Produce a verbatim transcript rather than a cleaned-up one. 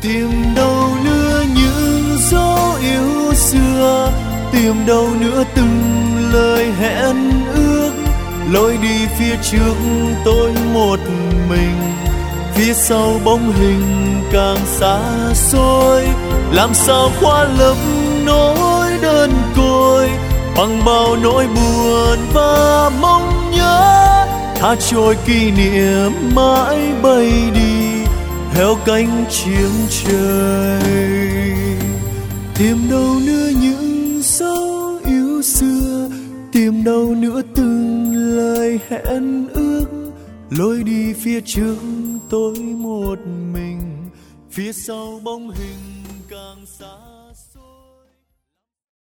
Tìm đâu nữa những dấu yêu xưa, tìm đâu nữa từng lời hẹn ước. Lối đi phía trước tôi một mình, phía sau bóng hình càng xa xôi. Làm sao khóa lấp nỗi đơn côi bằng bao nỗi buồn và mong nhớ. Tha trôi kỷ niệm mãi bay đi theo cánh chim trời. Tìm đâu nữa những dấu yêu xưa, tìm đâu nữa từng lời hẹn ước. Lối đi phía trước tôi một mình, phía sau bóng hình càng xa.